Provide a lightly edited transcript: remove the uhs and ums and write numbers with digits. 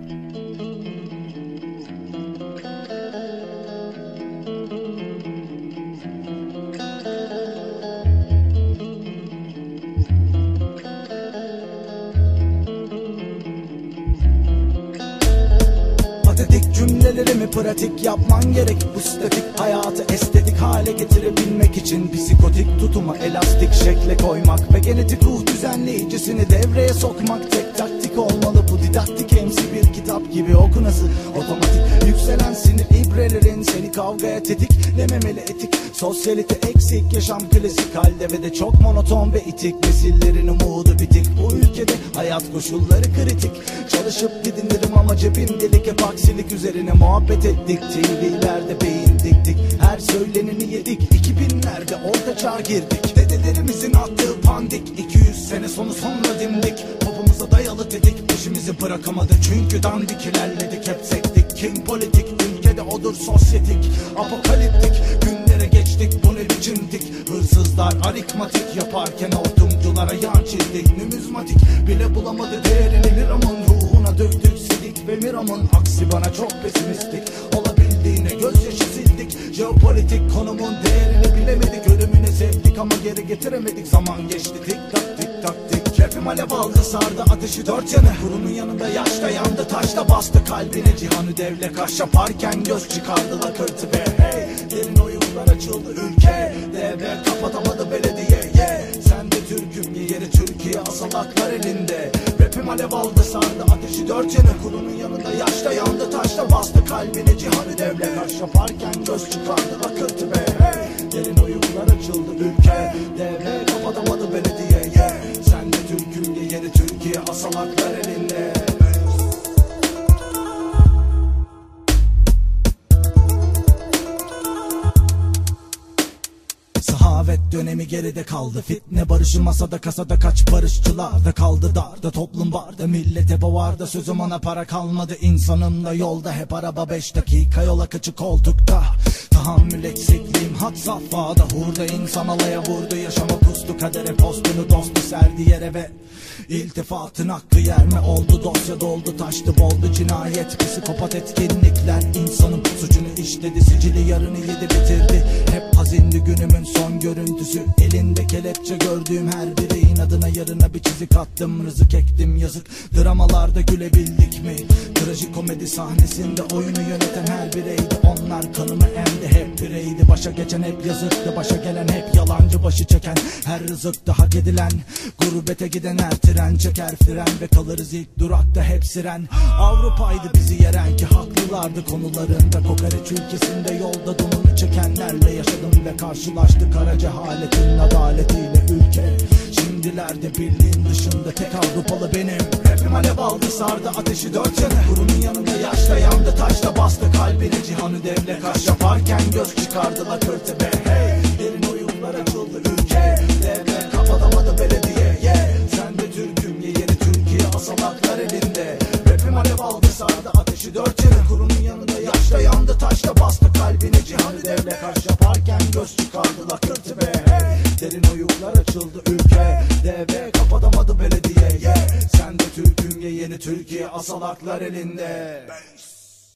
Patetik cümlelerimi pratik yapman gerek. Bu statik hayatı estetik hale getirebilmek için psikotik tutuma elastik şekle koymak ve genetik ruh düzenleyicisini devreye sokmak. Tek taktik olmalı bu didaktik, emsi bir kitap gibi okunası. Otomatik yükselen sinir ibrelerin seni kavgaya tetiklememeli etik. Sosyalite eksik, yaşam klasik halde ve de çok monoton ve itik. Nesillerin umudu bitik, bu ülkede hayat koşulları kritik. Çalışıp didinirim ama cebim delik, hep aksilik üzerine muhabbet ettik. TV'lerde beyin diktik, her söyleneni yedik. 2000'lerde orta çağa girdik, dedelerimizin attığı pandik. 200 sene sonra dimdik, popumuza dayalı dedik. Peşimizi bırakamadı çünkü dandik, ilerledik hep sektik. Kim politik, ülkede odur sosyetik. Apokaliptik günlere geçtik, bu ne biçimdik. Hırsızlar aritmatik yaparken hortumculara yan çizdik. Numizmatik bile bulamadı değerini, liramın ruhuna döktük sidik. Ve miramın aksi bana çok pesimistik, olabildiğine gözyaşı sildik. Jeopolitik konumun değerini bilemedik, ölümüne sevdik ama geri getiremedik. Zaman geçti tik tak tik tak tik. Rapim alev aldı sardı ateşi dört yanı. Kurunun yanında yaşta yandı, taşta bastı kalbine. Cihanı devle kaş yaparken göz çıkardı lakırtı be. Hey, derin oyunlar açıldı ülke, devre kapatamadı belediye. Yeah, sen de Türk'üm yeri Türkiye, asalaklar elinde. Rapim alev aldı sardı ateşi dört yanı. Kurunun yanında yaşta yandı, taşta bastı kalbine. Cihanı devle kaş yaparken göz çıkardı lakırtı be. Hey, derin oyunlar açıldı ülke, devre kapatamadı belediye. Yeah, sen de Türk'üm yeri Türkiye, asalaklar elinde. Sahavet dönemi geride kaldı, fitne barışı masada kasada, kaç barışçılar da kaldı darda. Toplum barda, millete boğarda, sözüm ona para kalmadı. İnsanım da yolda, hep araba 5 dakika yola, kaçı koltukta. Tahammül eksikliğim had safhada, hurda insan alaya vurdu. Yaşama kustu kadere, postunu dostu serdi yere ve iltifatın hakkı yer mi oldu? Dosya doldu taştı boldu cinayet, psikopat etkinlikler. İnsanım suçunu işledi, sicili yarını yedi bitirdi. Hep hazindi günümün son görüntüsü, elinde kelepçe gördüğüm her biri inadına yarına bir çizik attım. Rızık ektim yazık, dramalarda gülebildik mi? Trajikomedi sahnesinde oyunu yöneten her bireydi. Onlar kanımı emdi, hep bireydi. Başa geçen hep yazıktı, başa gelen hep yalancı. Başı çeken her rızıktı hak edilen. Gurbete giden her tren çeker fren ve kalırız ilk durakta hep siren. Avrupa'ydı bizi yeren ki haklılardı konularında. Kokoreç ülkesinde yolda donunu çekenlerle yaşadım ve karşılaştık kara cehaletin adaletiyle ülke. Şimdilerde birliğin dışında tek Avrupalı benim. Rapim alev aldı sardı ateşi dört yanı. Kurunun yanında yaşta yandı, taşta bastı kalbine. Cihanı devle kaş yaparken göz çıkardı lakırtı be. Hey, derin oyunlar açıldı ülke, devre kapatamadı belediye. Yeah, sen de Türk'üm yeri Türkiye, asalaklar elinde. Rapim alev aldı sardı ateşi dört yanı. Kurunun yanında yaşta yandı, taşta bastı kalbine. Cihanı devle kaş yaparken göz çıkardı lakırtı be. Hey, derin oyunlar açıldı ülke, devre kapatamadı belediye. Yeah, sen de Türk'üm yeni Türkiye, asalaklar elinde.